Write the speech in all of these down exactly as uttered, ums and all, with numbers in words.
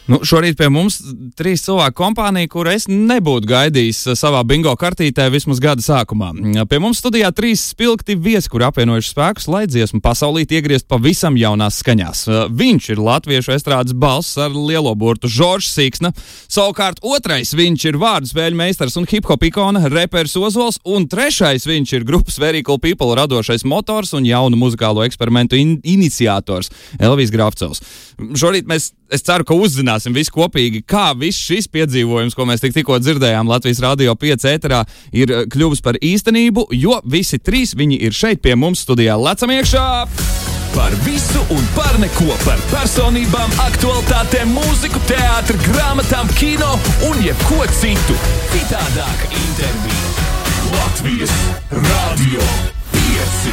Nu, šorīt pie mums trīs cilvēku kompānija, kuru es nebūtu gaidījis savā bingo kartītē vismaz gada sākumā. Pie mums studijā trīs spilgti viesi, kuri apvienojuši spēkus, lai dziesmu pasaulīt iegriezt pavisam jaunās skaņās. Viņš ir latviešu estrādes balss ar lielo burtu Žoržs Siksna. Savukārt otrais viņš ir vārdu spēļu meistars un hip-hop ikona reperis Ozols. Un trešais viņš ir grupas Very Cool People radošais motors un jaunu muzikālo eksperimentu in- iniciators Elvijs Grafcevs. Šorīt mēs, es ceru, ka uzzināsim visi kopīgi, kā viss šis piedzīvojums, ko mēs tik tikko dzirdējām Latvijas Radio pieci ēterā, ir kļuvis par īstenību, jo visi trīs viņi ir šeit pie mums studijā. Lecam iekšā! Par visu un par neko, par personībām, aktualitātēm, mūziku, teātri, grāmatām, kino un jebko citu. Citādāka intervija. Latvijas Radio pieci.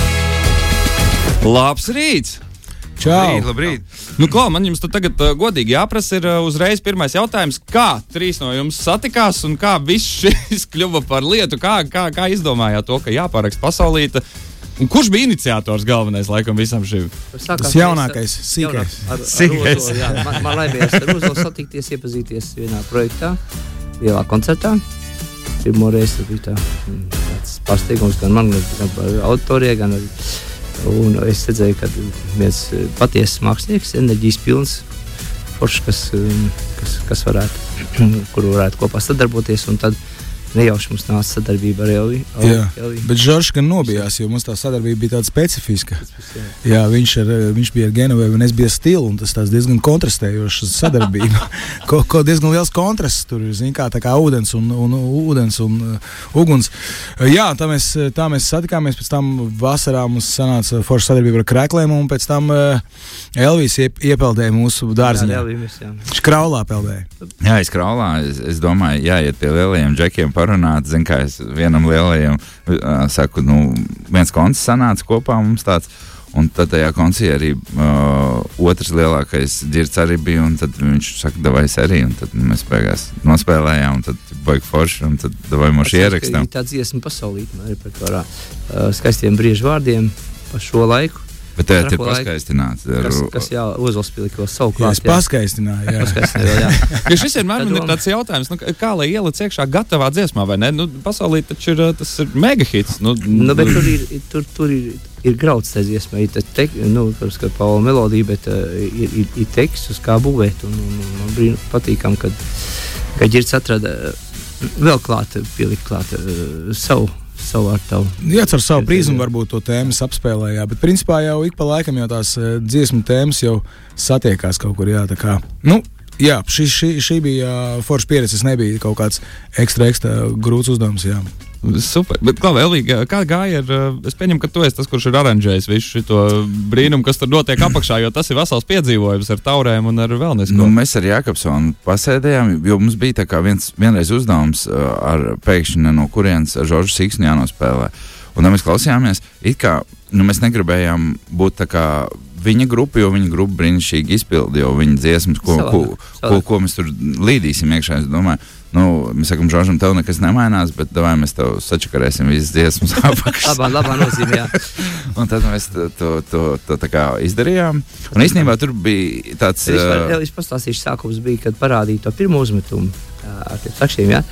Labs rīts! Čau! Labrīt, labrīt. Nu, ko, man jums tad tagad uh, godīgi jāprasa ir uh, uzreiz pirmais jautājums, kā trīs no jums satikās un kā viss šis kļuva par lietu, kā, kā, kā izdomājāt to, ka jāparakst pasaulīta? Un kurš bija iniciators galvenais laikam visam šim? Tas jaunākais, sīkais. Ar, ar, ar Sīkais. Ozolu, jā. Man, man laimējās ar Ozolu satikties, iepazīties vienā projektā, lielā koncertā. Pirmo reizi tas bija tā, tāds pārsteigums gan man, gan par autoriem, gan arī. Un es redzēju, ka viens patiesas mākslinieks, enerģijas pilns, foršs, kas, kas, kas varētu, kuru varētu kopā sadarboties, un tad nejauši mums nāca sadarbība ar Elvi. Jā, bet Žoržs gan nobijās, jo mums tā sadarbība bija tāda specifiska. Jā, viņš, ar, viņš bija ar Genovēju un es biju ar Stilu, un tas tās diezgan kontrastējošas sadarbība. ko, ko diezgan liels kontrasts tur ir, zin kā, tā kā ūdens un, un ūdens un uh, uguns. Uh, jā, tā mēs, tā mēs satikāmies, pēc tam vasarā mums sanāca forša sadarbība ar Kreklēm, un pēc tam uh, Elvijs iep, iepeldēja mūsu dārziņā. Viņš kraulā peldēja. Jā, es kraulā, es, es domāju, jāiet pie lielajiem džekiem parunāt, zin kā es vienam lielajiem uh, saku, nu, viens konts sanāca kopā mums tāds, un tad tajā koncī arī uh, otrs lielākais dzirds arī bija, un tad viņš saka, davai es arī, un tad mēs beigās nospēlējām, un tad baigi forši, un tad davai moši ierakstām. Tā dziesma pasaulīt, man repertuārā, uh, skaistiem briežu vārdiem par šo laiku. Bet tev ir paskaistināts. Kas, kas jā, Ozols pilika vēl savu klāt. Jā, es paskaistināju, jā. Paskaistināju, jā. Jo šis vienmēr man ir tāds jautājums, nu, kā lai ieliec iekšā gatavā dziesmā, vai ne? Nu, pasaulī taču ir, tas ir megahits. Nu, nu, bet tur ir, tur, tur ir, ir grauds tā dziesmā, ir te, nu, protams, ka Paula melodija, bet uh, ir, ir, ir teksts, uz kā būvēt, un, un, un man brīn, patīkam, kad, kad Ģirds atrada uh, vēl klāt, pielikt klāt uh, savu. savu ar tavu. Jā, ar savu prizmu varbūt to tēmas apspēlējā, bet principā jau ik pa laikam jau tās uh, dziesmu tēmas jau satiekās kaut kur, jā, tā kā, nu, jā, šī, šī, šī bija uh, forša pieredze, tas nebija kaut kāds ekstra, ekstra grūts uzdevums, jā. Super, bet kā vēl, kā gāja ar, es pieņemu, ka tu esi tas, kurš ir aranžējis visu šito brīnumu, kas tur notiek apakšā, jo tas ir vesels piedzīvojums ar taurēm un ar vēl nesko. Nu, mēs ar Jākapsonu pasēdējām, jo mums bija tā kā viens, vienreiz uzdevums ar pēkšņi no kurienes ar Žoržu Siksnu jānospēlē. Un tad mēs klausījāmies, it kā, nu mēs negribējām būt tā kā viņa grupa, jo viņa grupa brīnišķīgi izpildi, jo viņa dziesmas, ko, ko, ko, ko mēs tur līdīsim iekšā, es domāju, nu, mēs sakam, Žoržam, tev nekas nemainās, bet davai mēs tev sačakarēsim visas dziesmas apakšas. labā, labā nozīmē, jā. Un tad mēs to, to, to, to tā kā izdarījām. Un īstenībā tur bija tāds... Es, var, es pastāstīšu, sākums bija, kad parādīju to pirmo uzmetumu ar tiem takšiem, jā.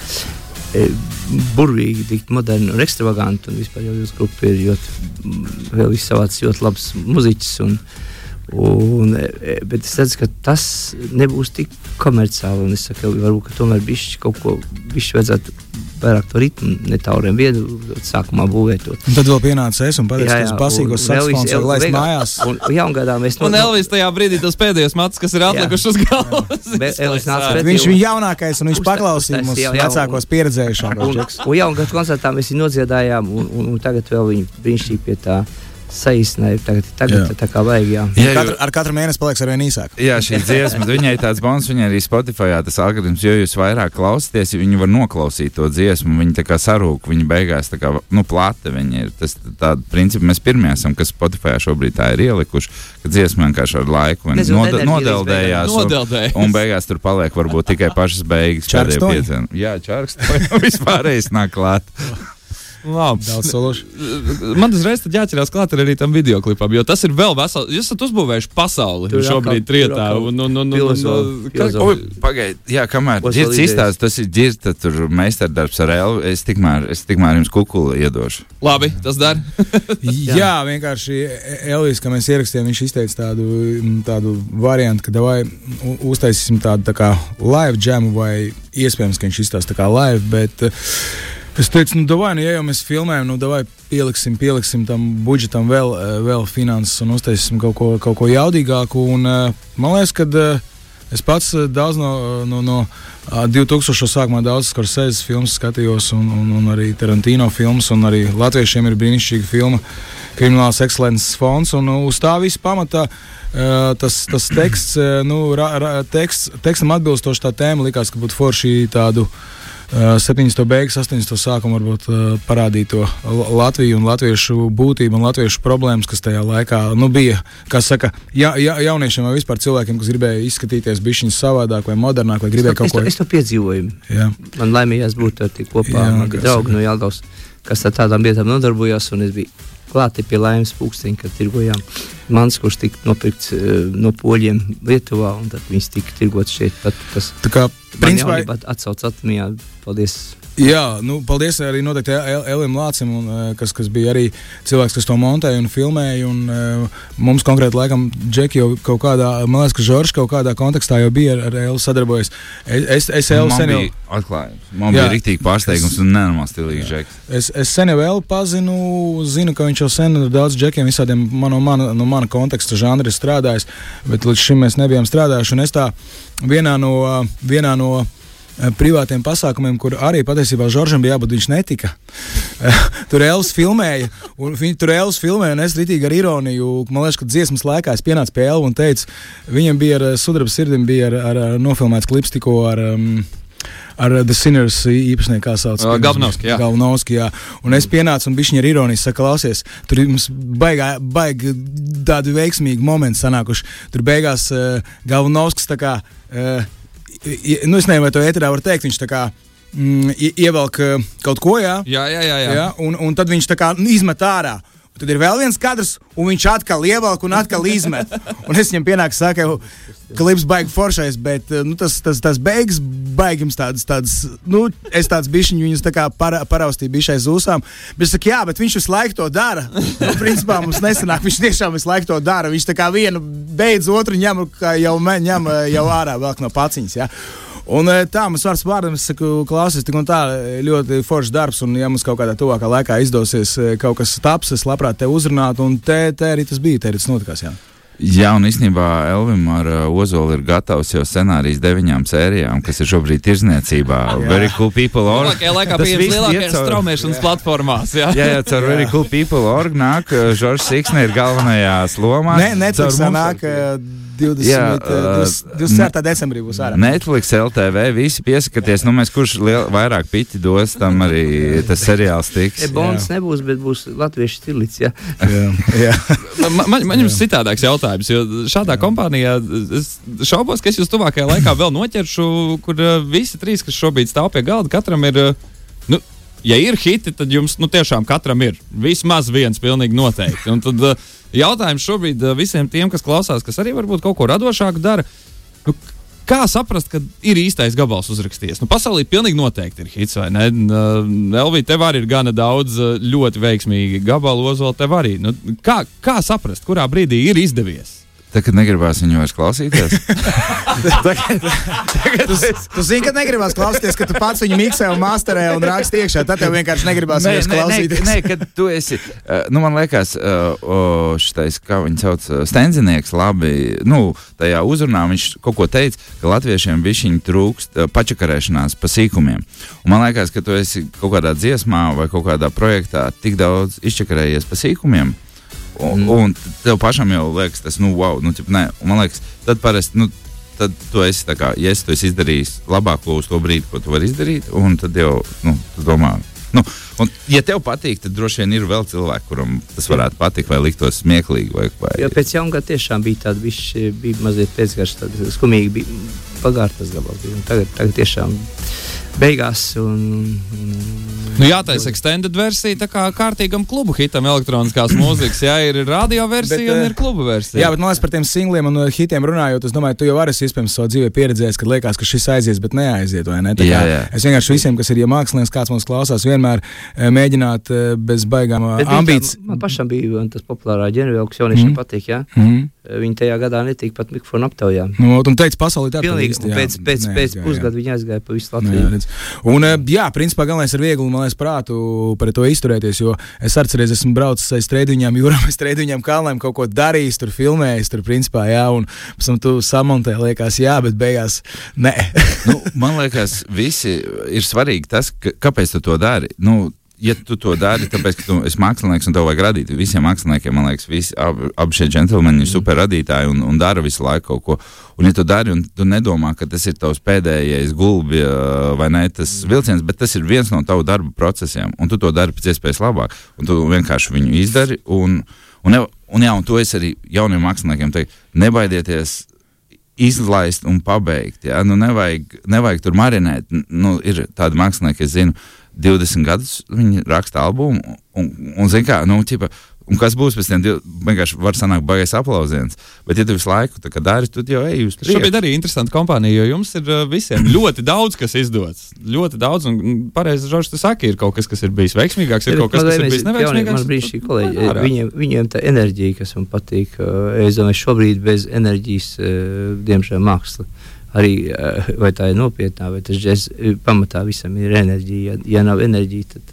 Burvīgi, tik moderni un ekstravaganti, un vispār jau jūsu grupa ir ļoti, vēl viss savāds ļoti labs muziķis, un, un, bet es redzu, ka tas nebūs tik komerciāli, un es saku, varbūt, ka tomēr bišķi kaut ko, bišķi vajadzētu vairāk to ritmu, ne tauriem viedu, sākumā būvēt to. Un tad vēl pienāca es un pateicu, ka es basīgos saksofons var laist mājās. Un, un jaungadā mēs... Un Elvis tajā brīdī tos pēdējos matus, kas ir atlikuši uz galvas. Elvis nāca pretī. Viņš bija jaunākais un viņš paklausīja mums vecākos pieredzējušākos. Un jaungadu koncertā mēs viņu nodziedājām, un, un, un tagad vēl viņu brīnišķīgi pie tā saīsināja, tagad, tagad tā kā vajag, jā. jā katru, ar katru mēnesi paliks arvien īsāk. Jā, šī dziesma, viņai tāds bonus, viņai arī Spotifyā tas algoritms, jo jūs vairāk klausieties, viņi var noklausīt to dziesmu, viņi tā kā sarūk, viņi beigās tā kā, nu, plata viņi ir. Tas tāda principa, mēs pirmie esam, kas Spotifyā šobrīd tā ir ielikuši, ka dziesma vienkārši ar laiku nod, nodeldējās un, un beigās tur paliek varbūt tikai pašas beigas. Čārkstoņi? Jā, čārkstoņi, vispārējais nāk klāt. Labi. Daudz sološu. Man uzreiz tad jāķerās klāt arī tam videoklipam, jo tas ir vēl vesels. Jūs esat uzbūvējuši pasauli Tur šobrīd atkal- trietā. tur atkal Un, un, un, un, filozofi, un, filozofi. Oi, pagaid, jā, kamēr Ko ģirds vēl izstāsta, tas ir ģirds, tad tur meistardarbs ar Elvu, es tikmēr, es tikmēr jums kukuli iedošu. labi, tas dar. Jā, jā, vienkārši Elvis, kā mēs ierakstījām, viņš izteica tādu, tādu variantu, ka davai u- uztaisīsim tādu tā kā live jamu vai iespējams, ka viņš izstāsta tā kā live, bet uh, es teicu, nu, davai, nu, ja jau mēs filmējam, nu, davai pieliksim, pieliksim tam budžetam vēl, uh, vēl finanses un uztaisīsim kaut ko, kaut ko jaudīgāku. Un, uh, man liekas, ka uh, es pats uh, daudz no, no, no uh, divtūkstošo sākumā daudz Scorsese filmas skatījos un, un, un arī Tarantino filmas, un arī latviešiem ir brīnišķīga filma Kriminālas ekscelences fonds, un uh, uz tā visa pamatā uh, tas, tas teksts, uh, nu, ra, ra, teksts, tekstam atbilstoši tā tēma likās, ka būtu forši tādu uh, septiņdesmito beigas, astoņdesmito sākumu varbūt uh, parādīt to Latviju un latviešu būtību un latviešu problēmas, kas tajā laikā, nu, bija, kā saka, ja, ja, jauniešiem vai vispār cilvēkiem, kas gribēja izskatīties bišķiņas savādāk vai modernāk, vai gribēja Es kaut to, ko... es to piedzīvoju. Jā. Man laimījās būt ar tik kopā Jā, mani kas draugi ir. no Jelgavas, kas ar tādām lietām nodarbojās, un es biju klāti pie Laimes pūksteņa, kad tirgojām mans, kurš tika nopirkts uh, no poļiem Lietuvā, un tad viņas tika tirgots šeit. Tad, tas Tā kā, principā, man jaunībā atsauc atmiņā. Paldies. jā, nu, paldies arī noteikti El- Elim Lācim, un, uh, kas, kas bija arī cilvēks, kas to montēja un filmēja, un uh, mums konkrēti laikam Džeki jau kaut kādā, man liekas, ka Žoržs kaut kādā kontekstā jau bija ar, ar Elu sadarbojies. Es, es, es Elu Man sen jau... bija atklājums. Man Jā. bija riktīgi pārsteigums un nenormāls stilīgs žeks. Es, es sen jau Elu pazinu, zinu, ka viņš jau sen ar daudz džekiem visādiem man, no, mana, no mana konteksta žanra ir strādājis, bet līdz šim mēs nebijām strādājuši, un es tā vienā no, vienā no eh, privātiem pasākumiem, kur arī patiesībā Žoržam bija jābūt, viņš netika. Tur Elvis filmēja, un viņi tur Elvis filmēja, un es ritīgi ar ironiju, man liekas, ka dziesmas laikā es pienācu pie Elva un teicu, viņam bija ar sudraba sirdim, bija ar, ar, ar nofilmēts klips tikko ar... Um, ar The Sinners īpašnieku, kā sauc. Uh, Galvanovski, jā. Galvanovski, jā. Un es pienācu un bišķiņi ar ironiju saka, klausies, tur mums baigā, baigi tādi veiksmīgi momenti sanākuši. Tur beigās uh, Galvanovskis tā kā, uh, i, nu es nezinu, vai to ēterā var teikt, viņš tā kā mm, i- ievelk uh, kaut ko, jā, Jā, jā, jā. jā. jā un, un tad viņš tā kā nu, izmet ārā. Un tad ir vēl viens kadrs, un viņš atkal ievelk un atkal izmet. Un es viņam pienāku, saku, klips baigi foršais, bet nu, tas, tas, tas beigas baigums tādas, tādas, nu, es tāds bišķiņu viņus tā kā para, paraustīju bišķais ūsām. Bet es saku, jā, bet viņš visu laiku to dara. Nu, principā mums nesanāk, viņš tiešām visu laiku to dara. Viņš tā kā vienu beidz, otru ņem, kā jau ņem jau ārā vēl no paciņas, jā. Un tā, mums vārds vārdam, es saku, klausies, tik un tā ļoti foršs darbs, un ja mums kaut kādā tuvākā laikā izdosies kaut kas taps, es labprāt te uzrunātu, un te, te arī tas bija, te arī tas notikās, jā. Jā, un īstenībā Elvim ar uh, Ozolu ir gatavs jau scenārijs deviņām sērijām, kas ir šobrīd tirzniecībā. Very Cool People org. Lielākajā laikā Tas pieejams viss lielākajās iet caur- straumēšanas platformās. Jā, Jā, jā, caur Very Cool People org nāk, uh, Žoržs Siksne ir galvenajās lomās. Ne, Netflix Caur mums nāk ar- divdesmit, Jā, divdesmit ceturtā decembrī būs ārā. Netflix, L T V, visi piesakaties, nu mēs kurš liel, vairāk piķi dos, tam arī tas seriāls tiks. E, Bonds nebūs, bet būs latviešu stilīts, jā. Jā, jā. Man, man, man jums citādāks jautājums, jo šādā kompānijā es šaubos, ka es jūs tuvākajā laikā vēl noķeršu, kur uh, visi trīs, kas šobrīd stāv pie galda, katram ir, uh, nu, ja ir hiti, tad jums, nu, tiešām katram ir vismaz viens pilnīgi noteikti. Un tad uh, jautājums šobrīd uh, visiem tiem, kas klausās, kas arī varbūt kaut ko radošāku dara, nu, kā saprast, kad ir īstais gabals uzrakstījies? Nu, pasaulī pilnīgi noteikti ir hits, vai ne? Uh, Elvī, tev arī ir gana daudz uh, ļoti veiksmīgi gabalu, Ozola, tev arī. Nu, kā, kā saprast, kurā brīdī ir izdevies? Tagad negribās viņu vairs klausīties. Tagad, tagad tu, tu zini, ka negribās klausīties, ka tu pats viņu miksē un masterē un raksti iekšā. Tad tev vienkārši negribās viņus klausīties. Nē, kad tu esi, uh, nu man liekas, uh, šitais, kā viņi sauc, uh, Stenzinieks labi, nu, tajā uzrunā viņš kaut ko teica, ka latviešiem bišķiņi trūkst uh, pačakarēšanās pa sīkumiem. Un man liekas, ka tu esi kaut kādā dziesmā vai kaut kādā projektā tik daudz izčakarējies pa sīkumiem, Un, mm. un tev pašam jau liekas, tas, nu, wow, nu, ķip, nē, un man liekas, tad parasti, nu, tad tu esi tā kā, ja es tu esi izdarījis labāko uz to brīdi, ko tu vari izdarīt, un tad jau, nu, tu domā, nu, un, ja tev patīk, tad droši vien ir vēl cilvēki, kuram tas varētu patikt, vai liktos smieklīgi, vai, vai... Jo pēc jaungada tiešām bija tāda, bišķi, bija mazliet pēcgarš, tāda skumīgi bija pagārtas gabals bija, un tagad, tagad tiešām beigās. Un, un, Nu, jātaisa extended versija, tā kā kārtīgam klubu hitam elektroniskās mūzikas. Jā, ir radio versija bet, un ir kluba versija. Jā, bet man liekas par tiem singliem un hitiem runājot, es domāju, tu jau esi iespējams savā dzīvē pieredzējis, kad liekas, ka šis aizies, bet neaiziet, vai ne? Tā jā, kā jā. Es vienkārši visiem, kas ir ja mākslinieks, kāds mums klausās, vienmēr e, mēģināt e, bez baigām ambīcijas. Man pašam bija tas populārā ģenerēl, kas jauniešiem mm. patīk, jā. Mm. Viņi tajā gadā netika pat mikrofonu aptaujām. Nu, un teica, pasaulī tā pilnīgi, tā pēc, pēc, pēc pusgada viņi aizgāja pa visu Latviju. Jā, un, jā, principā galvenais ir viegli, man liekas, prātu par to izturēties, jo es atceries, esmu braucis aiz Streiduņām jūrām, aiz Streiduņām kalnām, kaut ko darījis, tur filmējis, tur principā, jā, un pēc tam tu samontē, liekas, jā, bet beigās, nē. Nu, man liekas, visi ir svarīgi tas, ka, kāpēc tu to dari. Nu, ja tu to dari, tāpēc, ka tu esi mākslinieks un tev vajag radīt, visiem māksliniekiem, man liekas, visi abi ab šie džentlmeņi ir super radītāji un, un dara visu laiku kaut ko. Un ja tu dari un tu nedomā, ka tas ir tavs pēdējais gulbi vai ne, tas vilciens, bet tas ir viens no tavu darba procesiem, un tu to dari pēc iespējas labāk, un tu vienkārši viņu izdari, un, un, ne, un jā, un to es arī jauniem māksliniekiem teiktu, nebaidieties izlaist un pabeigt, jā, nu nevajag, nevajag tur marinēt, nu ir tādi mākslinieki, es zinu, divdesmit gadus viņi raksta albumu, un, un zin kā, nu, ķipa, un kas būs pēc tiem, vienkārši var sanākt baigais aplausiens, bet ja tu visu laiku tā kā dari, tu jau ej uz priekšu. Šobrīd arī interesanta kompānija, jo jums ir visiem ļoti daudz, kas izdots. Ļoti daudz, un pareizi, Žorž, tu saki, ir kaut kas, kas ir bijis veiksmīgāks, ir kaut kas, kas ir bijis neveiksmīgāks. Man brīnišķīgi kolēģi, viņiem, viņiem tā enerģija, kas man patīk, es domāju, šobrīd bez enerģijas, diemžēl māksla. Arī, vai tā ir nopietnā, vai tas džez, pamatā visam ir enerģija. Ja, ja nav enerģija, tad,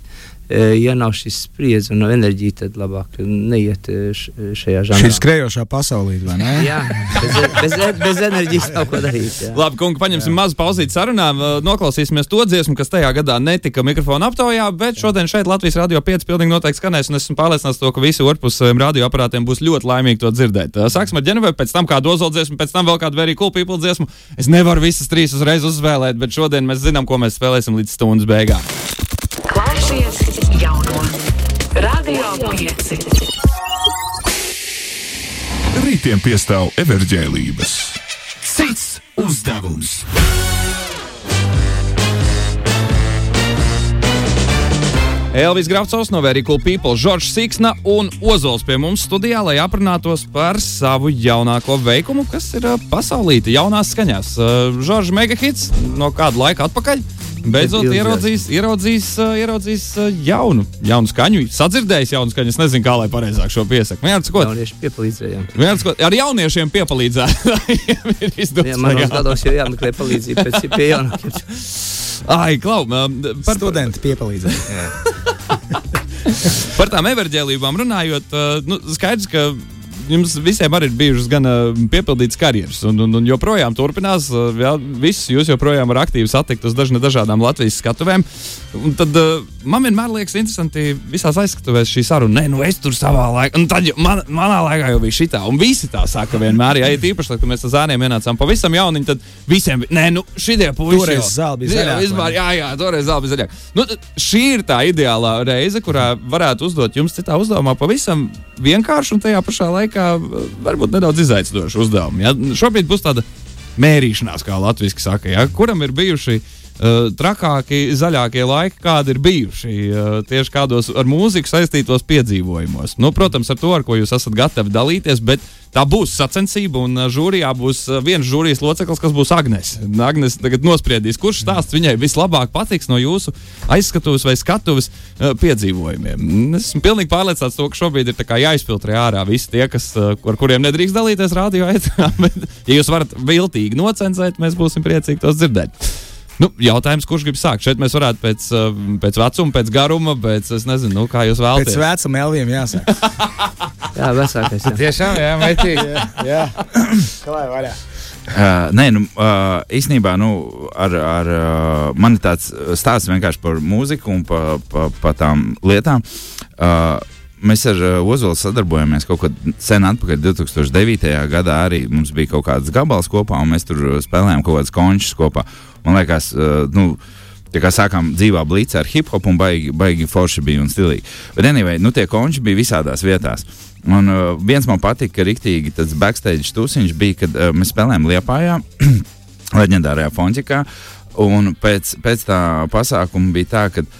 ja nav šis spriedzi un nav enerģija, tad labāk neiet šajā žanrā. Šī skrejošā pasaulī, vai ne? Jā, bez, bez, bez enerģijas nav ko darīt. Jā. Labi, kungi, paņemsim mazu pauzīti sarunām, noklausīsimies to dziesmu, kas tajā gadā netika mikrofona aptaujā, bet šodien šeit Latvijas Radio pieci pilnīgi noteikti skanēs, un esmu pārliecināts to, ka visi orpus saviem radioaparātiem būs ļoti laimīgi to dzirdēt. Sāksim ar Ģenevēju, pēc tam kādu Ozola dziesmu, pēc tam vēl kādu Very Cool People dziesmu. Es nevaru visas trīs uzreiz uzspēlēt, bet šodien mēs zinām, ko mēs spēlēsim līdz stundas beigām. Klausies jauno Radio pieci. Rītiem piestāv everģēlības. Cits uzdevums. Elvis Grafcovs no Very Cool People, Žoržs Siksna un Ozols pie mums studijā, lai aprunātos par savu jaunāko veikumu, kas ir pasaulīti jaunās skaņās. Žoržs megahits no kādu laiku atpakaļ. Beidzot ieraudzījis, ieraudzījis, ieraudzījis jaunu, jaunu skaņu, sadzirdējis jaunu skaņu. Es nezinu, kā lai pareizāk šo piesaku. Jaunieši piepalīdzējām. Ar jauniešiem piepalīdzējām. Jā, manos gados jau jāmeklē palīdzību pēc pie jaunākiem. Ai, klau, par studenti piepalīdzēja. Par tām everģēlībām runājot, nu, skaidrs, ka jums visiem arī ir bijušas gan uh, piepildītas karjeras, un, un, un joprojām turpinās. Uh, jā, visus jūs joprojām var aktīvi satikt uz dažna, dažādām Latvijas skatuvēm. Un tad uh, man vienmēr liekas interesanti visās aizskatuvēs šī saruna. Nē, nu es tur savā laikā, un tad jau, man, manā laikā jau bija šitā, un visi tā saka vienmēr. Ja ir īpaši, kad mēs ar zēniem ienācām pavisam jauniņi, tad visiem, nē, nu šitie puiši jau. Toreiz zāli bija zaļāk. Vispār, jā, jā, toreiz zāli bija zaļāk. Nu, šī ir tā ideālā reize, kurā varētu uzdot jums citā uzdevumā pavisam vienkārši un tajā pašā laikā varbūt nedaudz izaicinošu uzdevumu. Ja? Šobrīd būs tāda mērīšanās, kā latviski saka, ja? Kuram ir bijuši uh, trakāki, zaļākie laiki, kādi ir bijuši uh, tieši kādos ar mūziku saistītos piedzīvojumos. Nu, protams, ar to, ar ko jūs esat gatavi dalīties, bet tā būs sacensība, un žūrijā būs viens žūrijas loceklis, kas būs Agnes. Agnes tagad nospriedīs, kurš stāsts viņai vislabāk patiks no jūsu aizskatuves vai skatuves uh, piedzīvojumiem. Es esmu pilnīgi pārliecināts to, ka šobrīd ir tā kā jāizfiltrē ārā visi tie, kas, uh, ar kuriem nedrīkst dalīties radio ēterā, bet ja jūs varat viltīgi nocenzēt, mēs būsim priecīgi tos dzirdēt. Nu, jautājums, kurš grib sākt? Šeit mēs varētu pēc, pēc vecuma, pēc garuma, pēc, es nezinu, nu, kā jūs vēlaties. Pēc vecuma Elviem jāsāk. Jā, vecākais. Jā. Tiešām, jā, meitīgi. jā, jā. Kā lai vaļā? Uh, nē, nu, uh, īstenībā, nu, ar, ar, uh, man ir tāds stāsts vienkārši par mūziku un pa, pa, pa tām lietām. Uh, Mēs ar uh, Ozolu sadarbojamies kaut kad sen atpakaļ, divi tūkstoši devītajā gadā arī mums bija kaut kāds gabals kopā, un mēs tur spēlējām kaut kādas končus kopā. Man liekas, uh, nu, tā kā sākām dzīvā blīcā ar hip-hop un baigi, baigi forši bija un stilīgi. Bet anyway, nu tie konči bija visādās vietās. Un uh, viens man patika, ka riktīgi tāds backstage tusiņš bija, kad uh, mēs spēlējām Liepājā, leģendārajā Fonķikā. un pēc, pēc tā pasākuma bija tā, ka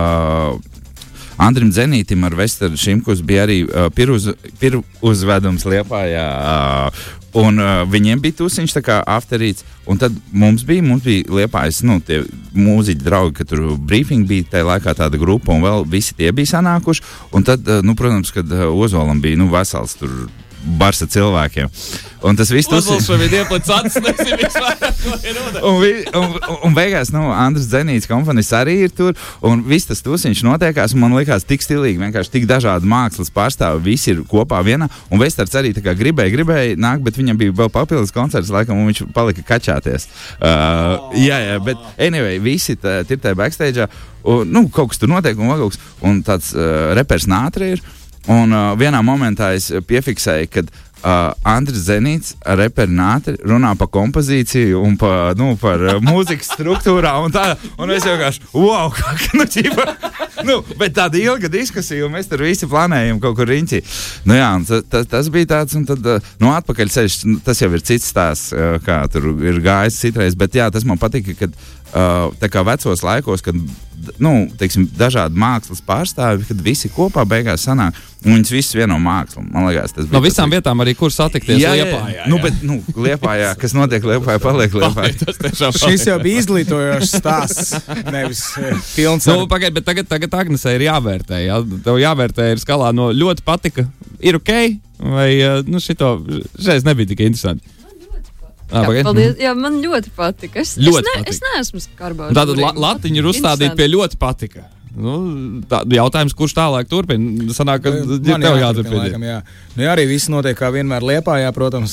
uh, Andrim Zenītim ar Vesteru Šimkus bija arī uh, piruz, piruzvedums Liepājā, uh, un uh, viņiem bija tusiņš tā kā afterīts, un tad mums bija, mums bija Liepājas, nu, tie mūziķi draugi, ka tur briefing bija tajā laikā tāda grupa, un vēl visi tie bija sanākuši, un tad, uh, nu, protams, kad uh, Ozolam bija, nu, vesels tur bars ar cilvēkiem. Un tas viss tas ir. Uzvalds bija ieplēc acis, nezinu, vispār, ko ir runa. Un, vi, un, un beigās, nu, Andris Zenīts komponis arī ir tur, un viss tas tusiņš notiekās, un man likās tik stilīgi, vienkārši tik dažādi mākslas pārstāvi, visi ir kopā vienā, un Vestards arī tā kā gribēja, gribēja nākt, bet viņam bija vēl papildus koncerts, laikam, un viņš palika kačāties. Uh, jā, jā, bet anyway, visi tā, ir tajā backstage'ā, un, nu, kaut kas tur notiek, un, kaut kas, un tāds uh, repers Nātri ir. Un uh, vienā momentā es piefiksēju, kad uh, Andris Zenīts ar reperi Nātri runā par kompozīciju un pa, nu, par uh, mūzikas struktūrā un tā. Un es vienkārši, wow, kā, nu, ķipa, nu, bet tāda ilga diskusija, un mēs tur visi planējam kaut kur riņķī. Nu jā, ta, ta, tas bija tāds, un tad, uh, nu, atpakaļ ceļš, tas jau ir cits stāsts, uh, kā tur ir gājis citreiz, bet jā, tas man patika, kad uh, tā kā vecos laikos, kad nu, teiksim, dažādi mākslas pārstāvi, kad visi kopā beigās sanāk, un viņas visas vieno mākslu. Man liekas, tas bija. No visām tas, vietām arī, kur satikties jā, Liepājā. Jā. Nu, bet, nu, Liepājā, kas notiek Liepājā, paliek Liepājā. Šis jau bija izglītojošs stāsts, nevis pilns. Nu, pagaid, bet tagad, tagad Agnesē ir jāvērtē, jā? Tev jāvērtē ir skalā no ļoti patika, ir ok, vai, nu, šito, šeit nebija tik interesanti. Jā, paldies. Jā, man ļoti patika. Es, ļoti es, ne, patika. es neesmu skarbā. Tātad la, latiņi ir uzstādīti pie ļoti patika. Nu, tā, jautājums, kurš tālāk turpina? Sanāk, ka man tev jāturpina. Laikam, jā. Nu, jā, arī viss notiek kā vienmēr Liepājā, protams,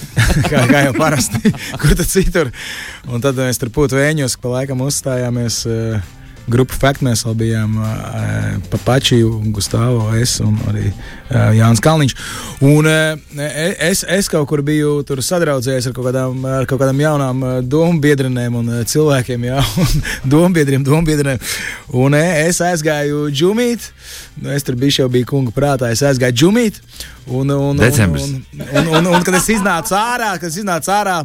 kā, kā jau parasti, kur tad citur. Un tad mēs tur Pūtu Vēņos, pa laikam uzstājāmies. Uh, Grupa Fact mēs vēl bijām uh, Papačiju, Gustavo, es un arī uh, Jānis Kalniņš. Un uh, es, es kaut kur biju tur sadraudzējies ar kaut kādām, ar kaut kādām jaunām uh, dombiedrenēm un uh, cilvēkiem, jā, un dombiedriem, dombiedrenēm. Un uh, es aizgāju džumīt, nu, es tur bišķi jau biju kunga prātā, es aizgāju džumīt. Un, un, Decembris. Un, un, un, un, un, un kad es iznācu ārā, kad es iznācu ārā,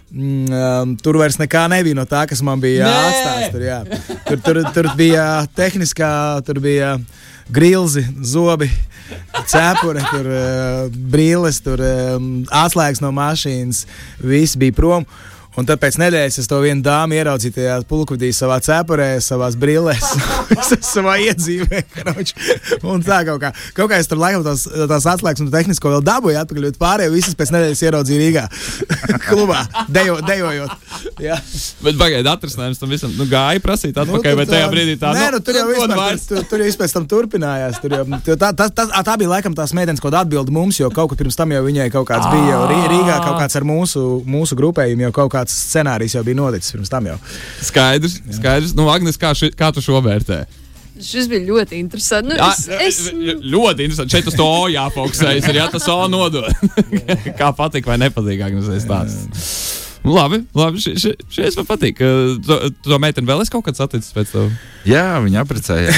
Mm, tur vairs nekā nebija no tā, kas man bija jāatstās. Tur, jā. tur, tur, tur bija tehniskā, tur bija grilzi, zobi, cepure, tur uh, brīles, tur uh, atslēgas no mašīnas, viss bija prom. Un tad pēc nedēļas es to vienu dāmu ieraudzīju tajā pulkvedī savā cepurē, savās brillēs, savā iedzīvē. Un tā kaut kā, kaut kā es tur laikam tās, tās atslēgas un tehnisko vēl dabūju atpakaļ, bet pārējo visas pēc nedēļas ieraudzīju Rīgā klubā, dejo, dejojot. Jā. Bet pagaidi atrisinājums tam visam, nu gāja prasīt atpakaļ, nu, vai tajā brīdī tā? Nē, nu tur jau vispār, tur, tur jau vispēc tam turpinājās. Tur jau, tā, tā, tā, tā bija laikam tās meitenes kaut atbildi mums, jo kaut kur pirms tam jau viņai kaut kāds bija jau Rīgā, kaut kāds ar mūsu, mūsu grupējumu jau kaut kāds scenārijs jau bija noticis pirms tam jau. Skaidrs, skaidrs. Nu, Agnes, kā, ši, kā tu šo vērtē? Šis bija ļoti interesanti. Nu, jā, es, es... Ļoti interesanti. Šeit uz to O jāfokusējas, ir jā, tas O nodod. Kā patīk vai nepatīk, Agnes, tāds. Labi, labi, šis man patīk. To, to meiteni vēl es kaut kad saticis pēc tev? Jā, viņa apprecēja.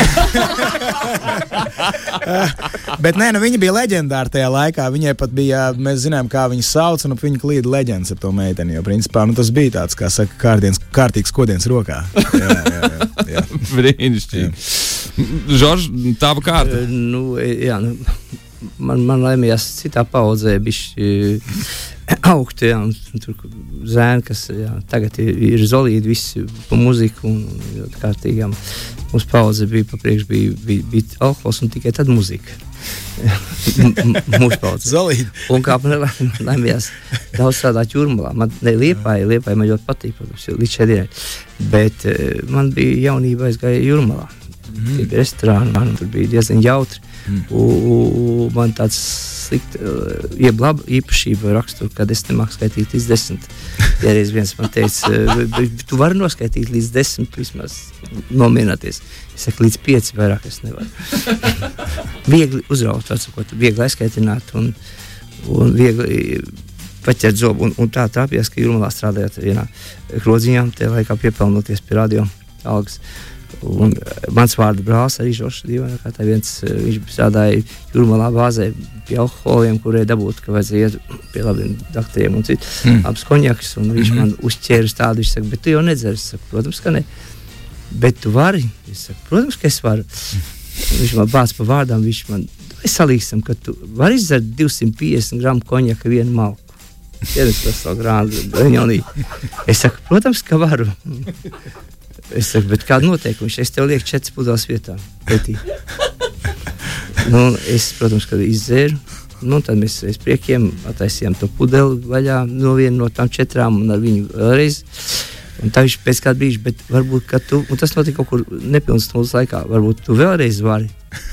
Bet nē, nu viņa bija leģendāra tajā laikā. Viņai pat bija, mēs zinām, kā viņu sauc, un viņa klīda leģendas ar to meiteni. Jo, principā, nu, tas bija tāds, kā saka, kārtienes, kārtīgs kodiens rokā. Jā, jā, jā, jā. Brīnišķīgi. Žorž, tava kārta? Uh, nu, jā, nu, man, man laimījās citā paudzē bišķi augt, jā, un tur zēni, kas jā, tagad ir, ir zolīdi visi pa muziku un ļoti kārtīgām. Mums paudze bija papriekš, bija, bija, bija alkohols un tikai tad muzika. Mūsu paudze. Zolīdi. Un kā man laimījās daudz strādāt Jūrmalā. Man ne Liepāja, Liepāja man ļoti patīk, protams, līdz šai dienai. Bet uh, man bija jaunība aizgāja Jūrmalā. Mm. Tie bija restorāni, man tur bija diezgan jautri. Mm. Un, un man tāds slikti, uh, jeb laba īpašība raksturu, kad es nemāku skaitīt līdz desmit. Ja reiz viens man teica, uh, tu vari noskaitīt līdz desmit, vismaz nomierināties. Es saku, līdz pieci vairāk es nevaru. Viegli uzraut, atsakot, viegli aizskaitināt un, un viegli paķert zobu. Un, un tā tāpēc, ka Jūrmalā strādājot vienā krodziņā, tajā laikā piepelnoties pie radio algas. Un mans vārdu brālis arī Žoržs Dīvainā, kā tā viens, viņš strādāja Jūrmalā bāzē pie alkoholiem, kurēja dabūt, ka vajadzēja iet pie labiem daktariem un citu, mm. abas konjakas, un viņš mm-hmm. man uzķēra uz tādu, viņš saka, bet tu jau nedzeri, es saku, protams, ka ne, bet tu vari, es saku, protams, ka es varu. Viņš man bāc pa vārdām, viņš man, vai salīkstam, ka tu vari izdzert divsimt piecdesmit gramu konjaka vienu malku. Ienes tas savu grādu, braņonī. Es saku, protams, ka varu. Es saku, bet kāda noteikuma? Es tev lieku četras pudeles vietā. Pretī. Nu, es, protams, kad izdzēru, nu, tad mēs aiz priekiem attaisījām to pudeli vaļā no vienu no tām četrām un ar viņu vēlreiz. Un tā viņš pēc kāda brīža, bet varbūt, ka tu, un tas notika kaut kur nepilnas stundas laikā, varbūt tu vēlreiz vari.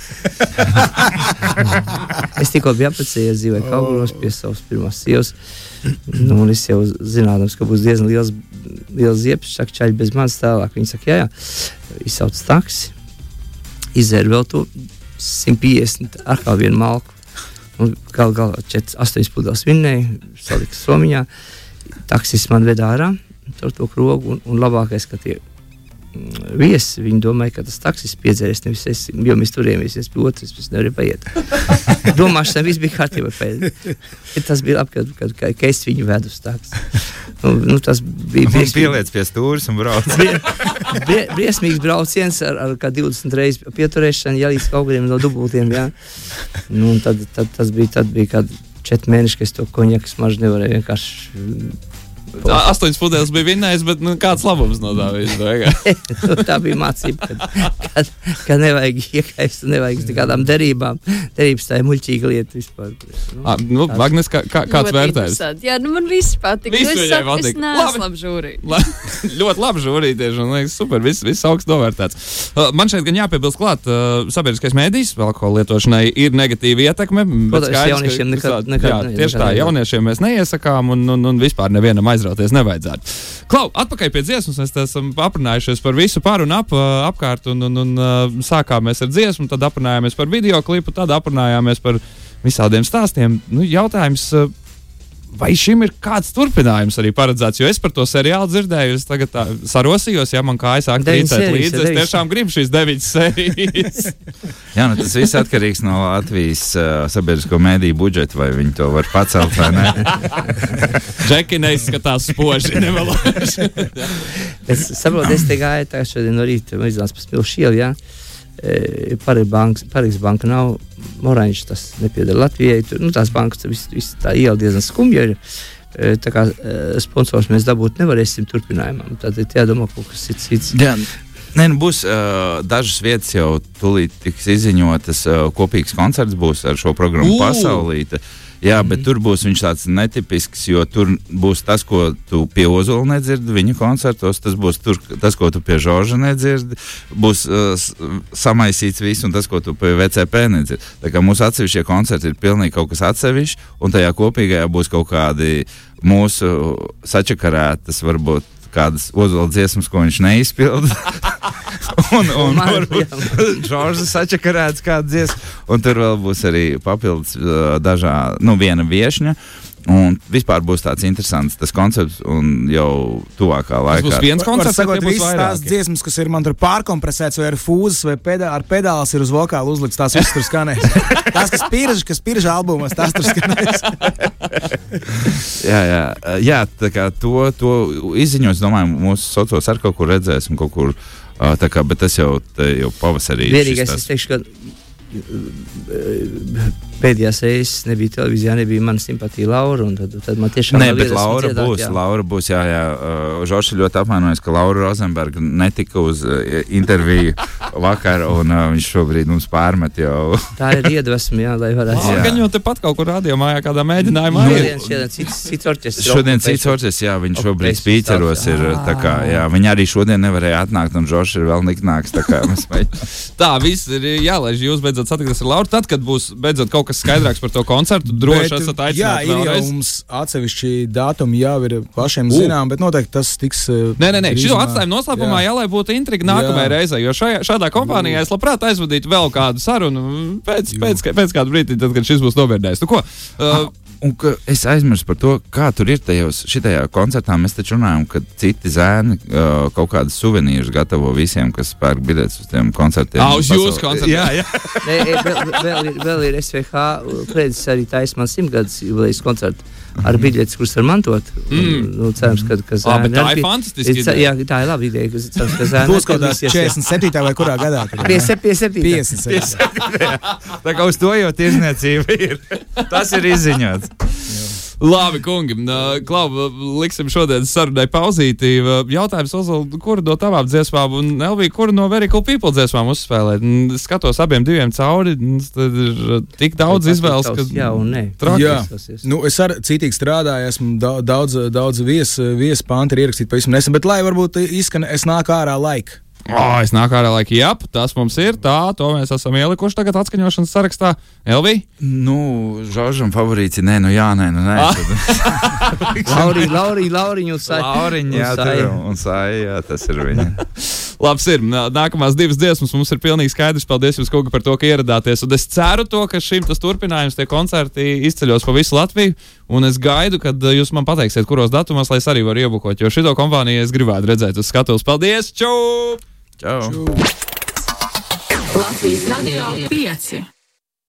Es tikko biju apprecējies, dzīvoju Kauguros pie savas pirmās sievas. Nu, un es jau zinādams, ka būs diezgan liels, liels ziepes, saka, čaļi bez manis tālāk. Viņi saka, jā, jā, izsauc taksi, izēru vēl to simt piecdesmit ar kā vienu malku. Un gal galā četras, astoņas pudeles vinnēja, salika somiņā. Taksis man veda ārā ar to krogu, un, un labākais, ka tie viesi, viņi domāja, ka tas taksis piedzēries, nevis es, jo mēs turējāmies viens pie otras, mēs nevarēja paiet. Domāšanai viss bija kārtībā paiet. Tas bija labi, kad, kad, kad, kad es viņu vedu uz taksis. Nu, nu, tas bija briesmīgs. Pieliec pie stūris un brauc. Brie, brie, briesmīgs brauciens ar, ar kā divdesmit reizes pieturēšanu, jālīdz Kauguriem no dubultiem, jā. Nu, un tad, tad tas bija, tad bija kādi četri mēneši, ka es to konjaku smaržu nevarēju vienkārši... Astoņas pudeles bija vinnējis, bet nu, kāds labums no tā visu? Tā bija mācība, kad, kad, kad nevajag iekaist, nevajag nekādām derībām. Derības tā ir muļķīga lieta vispār. Nu, à, nu, Agnes, kā, kā, kāds vērtējums? Jā, nu man viss patika. Viss nu, es viņai patika. Es neesmu labi žūrīt. La, ļoti labi žūrīt tieši, un liekas, super, viss, viss augsts novērtēts. Uh, man šeit gan jāpiebilst klāt, uh, sabiedriskais mēdījis alkohola lietošanai ir negatīva ietekme. Protams, jauniešiem nekad, nekad, jā, tieši tā, jauniešiem mēs neiesakām un, un, un vispār nevienam aizrauties nevajadzētu. Klau, atpakaļ pie dziesmas, mēs esam aprunājušies par visu par un ap, apkārt, un, un, un sākāmies ar dziesmu, tad aprunājāmies par videoklipu, tad aprunājāmies par visādiem stāstiem. Nu, jautājums, vai šim ir kāds turpinājums arī paredzēts, jo es par to seriālu dzirdēju, es tagad tā sarosījos, ja man kājas sāk trīcēt līdzi, es tiešām gribu šīs deviņas sērijas. Jā, nu tas viss atkarīgs no Latvijas uh, sabiedrisko mēdīju budžeta, vai viņi to var pacelt vai ne. Džeki neizskatās spoži, nemeloši. Es saprotu, es te gāju tā šodien no rīta, man izdās pa Smilšu ielu, jā. E, Parīgas banka nav, Moraņš tas nepiedara Latvijai, tur, nu tās bankas, viss vis tā iela diezgan skumja ir, e, tā kā e, sponsors mēs dabūt nevarēsim turpinājumam, tad ir jādomā kaut kas cits, cits. Jā. Nē, nu būs uh, dažas vietas jau tūlīt tiks izziņotas, uh, kopīgs koncerts būs ar šo programmu uh! Pasaulīte. Jā, bet mm-hmm. tur būs viņš tāds netipisks, jo tur būs tas, ko tu pie Ozola nedzirdi viņa koncertos, tas būs tur, tas, ko tu pie Žorža nedzirdi, būs uh, samaisīts viss, un tas, ko tu pie V C P nedzirdi. Tā kā mūsu atsevišķie koncerti ir pilnīgi kaut kas atsevišķi, un tajā kopīgajā būs kaut kādi mūsu sačakarētas, varbūt kādas Ozola dziesmas, ko viņš neizpilda. un un varbūt Žorža sačakarēts kāda dziesma. Un tur vēl būs arī papildus uh, dažā, nu viena viešņa. Un vispār būs tāds interesants tas koncepts, un jau tuvākā laikā. Tas būs viens koncerts, vai būs visas tās dziesmas, kas ir man tur pārkompresēts, vai ar fūzes, vai pedā, ar pedāls ir uz vokālu uzlikts, tās visas tur skanēs. Tās, kas pirža, kas pirža albumos, tās tur skanēs. jā, jā, jā, tā kā to, to izziņos, domāju, mūsu socios ar kaut kur redzēsim, kaut kur, tā kā, bet tas jau, jau pavasarī. Vienīgais, es teikšu, ka pēdējās reizes nebija televīzijā, nebija mana simpatija Laura, un tad, tad man tiešām... Nē, bet Laura dziedāt, būs, jā. Laura būs, jā, jā. Uh, Žoržs ļoti apvainojas, ka Laura Rozenberga netika uz uh, interviju vakar, un uh, viņš šobrīd mums pārmet jau... Tā ir iedvesma, jā, lai varētu... Jā, gan jau tepat kaut kur radio mājā kādā mēģinājumā. Šodien, šodien cits, cits orķestris. Šodien cits orķestris, jā, viņš šobrīd spīceros ir, tā kā, jā, viņi arī šodien nevarēja atnākt, un Žoržs ir vēl niknāks, tā kā mēs vai... Tā, viss ir jālaiž, jūs beidzot satikties ar Lauru, tad, kad būs beidzot kaut kas skaidrāks par to koncertu, droši esat aicināti jā, ir vēlreiz. Jau mums atsevišķi datumi jau ir pašiem uh. zinām, bet noteikti tas tiks... Uh, nē, nē, nē, šito atstājam noslēpumā, jā. Jā, lai būtu intriga nākamajai reizē, jo šajā, šādā kompānijā es labprāt aizvadītu vēl kādu sarunu pēc, pēc, pēc kādu brīdi, tad, kad šis būs nobirdējis. Nu ko? Uh, un ka es aizmirsu par to, kā tur ir tajos šitajā koncertā. Mēs taču runājam, ka citi zēni uh, kaut kādas suvenīrus gatavo visiem, kas pērk biļetes uz tiem koncertiem. Ā, uz jūsu koncertiem? Jā, jā. Nē, vēl, vēl, ir, vēl ir S V H Fredis arī taisa man simtgadus jubilejas koncertu ar biļetes, kuras var mantot. Un, nu, cerams, ka, ka zēni... Ā, bet tā ir pie... fantastiski ideja. Jā, tā ir laba ideja. Cerams, ka zēni... Būs kaut tās četrdesmit septītā vai kurā gadā? piecdesmit septītā. piecdesmit septītā. Tā kā uz to jau tirzniecība ir. Tas ir izziņots. Labi, kungi, Klau, liksim šodien sarunai pauzīti. Jautājums, Ozol, kuru no tavām dziesmām un Elvija, kuru no Very Cool People dziesmām uzspēlēt? Skatos abiem diviem cauri, tad ir tik daudz izvēles, ka... Jā un nē. Jā, nu, es ar citīgi strādāju, esmu daudz, daudz vies, vies panti ir ierakstīti pavisam nesen, bet lai varbūt izskan, es nāku ārā laika. Oh, es nāku ārā laika, jā, tas mums ir, tā, to mēs esam ielikuši tagad atskaņošanas sarakstā. Elvija? Nu, Žoržam favorīts ir nē, nu jā, nē, nu nē. Lauriņa, Lauriņa, Lauriņa un Saja. Lauriņa, jā, tur un Saja, jā, tas ir viņa. Labs ir, nākamās divas dziesmas mums ir pilnīgi skaidrs. Paldies jums, Kungi, par to, ka ieradāties. Un es ceru to, ka šim tas turpinājums, tie koncerti izceļos pa visu Latviju. Un es gaidu, kad jūs man pateiksiet, kuros datumos, lai es arī varu iebukot, jo šito kompāniju es gribētu redzēt uz skatuves. Paldies! Čau! Čau! Latvijas Radio pieci.